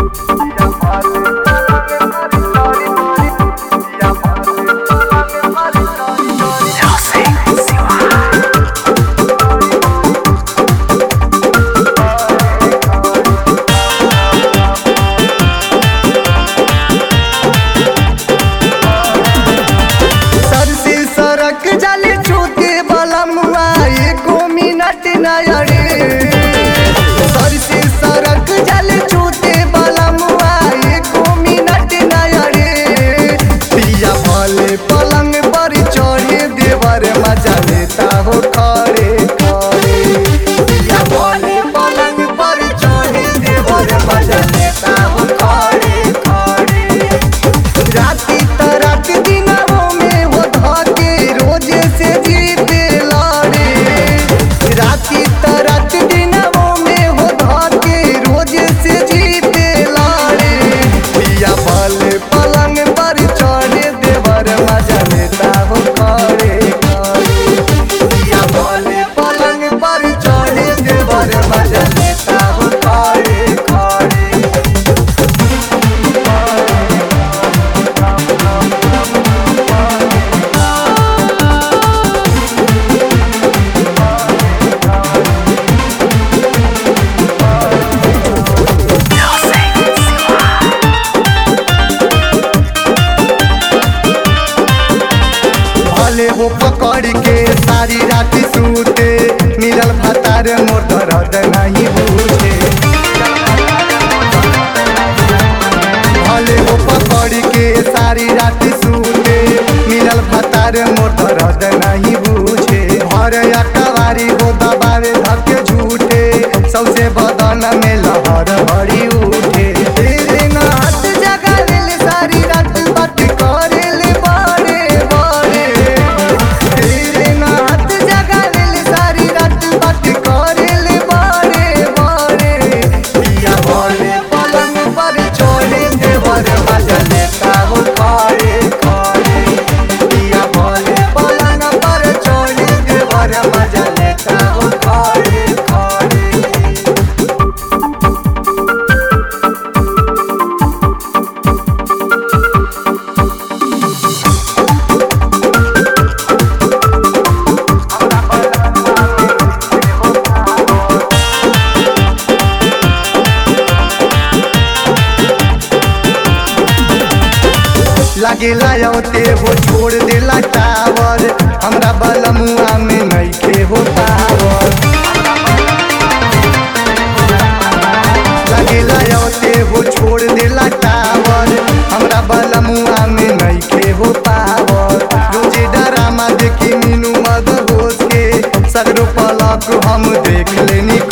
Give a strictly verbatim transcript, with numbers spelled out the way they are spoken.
वो पकड़ के सारी रात सूते मिलल भतार मोर दर्द नहीं बूझे। भले वो पकड़ के सारी रात सूते मिलल भतार मोर दर्द नहीं बूझे। भर अकवारी वो दबावे धके झूठे सबसे बदन में लहर भरी उठे। तेरे नाथ जगा ले सारी रात बात करे ले बड़े बड़े। तेरे नाथ जगा ले सारी रात बात करे ले बड़े बड़े। पिया बोले पलंग पर छोड़े देवर मजा लेता वो खाए खाए। पिया बोले पलंग पर छोड़े देवर मजा लेता वो खाए खाए। लागे लायते हो छोड़ देला टावर हमरा बलमुआ में नइखे हो पावर। लागे लायते हो छोड़ देला टावर हमरा बलमुआ में नइखे हो पावर। रोजे डरामा देखी मीनू मद होश के सगरो पलक हम देख लेनी